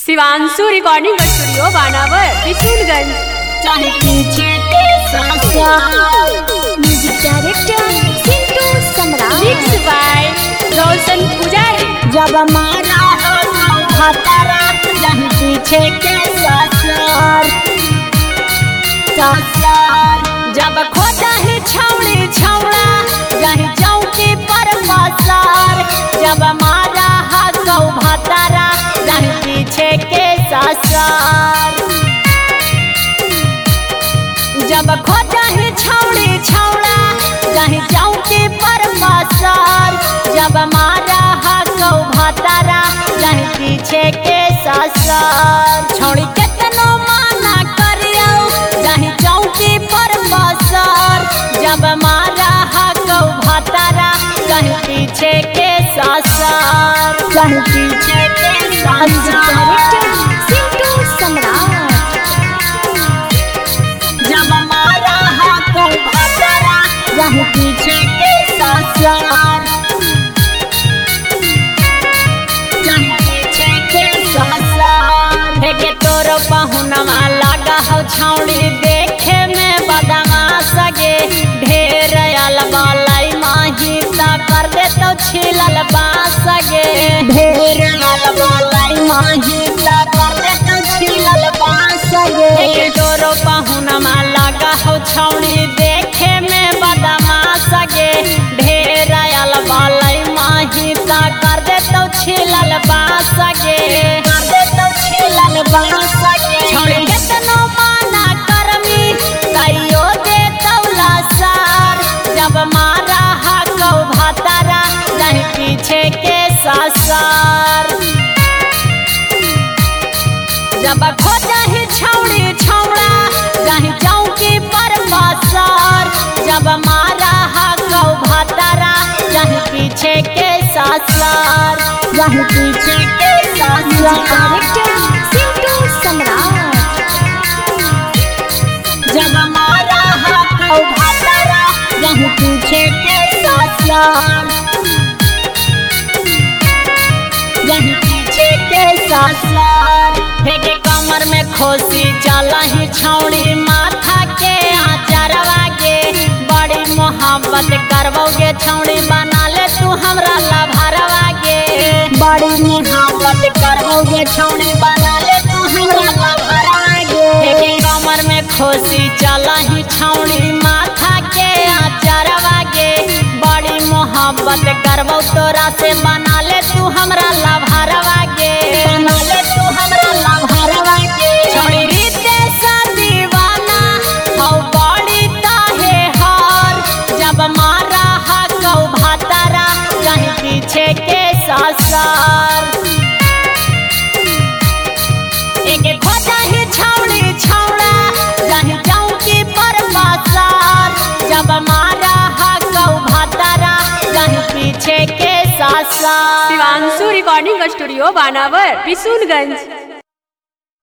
Shivanshu recording studio Banawar Kishanganj. चाहे पीछे के music director Sintu Samrat, mix by Roshan Pujari. जब हमारा खतरा चाहे पीछे के जब खोजा है छौड़ी छौड़ा जही चौकी पर पसार, जब हमारा हकौ भतरा जही पीछे के ससुर, जब खोजा है छौड़ी छौड़ा जही चौकी पर पसार, जब हमारा हकौ भतरा जही पीछे के ससुर। छौड़ी केतनो माना करियो जही चौकी पर पसार, जब हमारा हकौ भतरा जही पीछे के ससुर, जही पीछे के ससुर। सिंटू सम्राट, जब हमारा हकौ भतरा जही पीछे के ससुर, जही पीछे के ससुर। हे तोर पहुनवा लगा हो छौड़ी देखे में बदमाश गे, ढेर अलबालाई माही ता कर दे तो छिलल बास गे, ढेर अलबालाई माही ता कर दे तो छिलल बास गे। तोरो पहुनवा लगा हो छौड़ी देखे में बदमाश गे, ढेर अलबालाई माही ता कर दे तो छिलल बास गे, कर दे तो छिलल बास गे। छौड़ी केतनो माना करमी कहियो दे तौला सार, जब मारा हकौ भतरा जही पीछे के ससुर, जब खोजा ही छौड़ी छौड़ा जही चौकी पर पसार, जब मारा हकौ भतरा जही पीछे के ससुर, जही पीछे के ससुर। सिंटू सम्राट, जब हमारा हकौ भतरा जही पीछे के ससुर, जही पीछे के ससुर। हे कमर में खोसी चला ही छौड़ी माथा के आचरवा गे, बड़ी मोहब्बत करवोगे छौड़ी बना ले तू हमरा लभरवा गे, बड़ी मोहब्बत करवोगे छौड़ी बना ले तू हमरा लभरवा गे। हे कमर में खोसी चला ही छौड़ी माथा के आचरवा गे, बड़ी मोहब्बत करवो तोरा से बना ले तू हमरा लभरवा गे, बना ले तू हमरा लभरवा गे। छौड़ी रीते सा दीवाना हौ बड़ी ताहे हार, जब मारा हकौ भतरा जही पीछे के ससुर। एके खोजा ही छौड़ी छौड़ा जही चौकी पर पसार, जब मारा हकौ भतरा जही पीछे के ससुर। Shivanshu recording studio Banawar Kishanganj.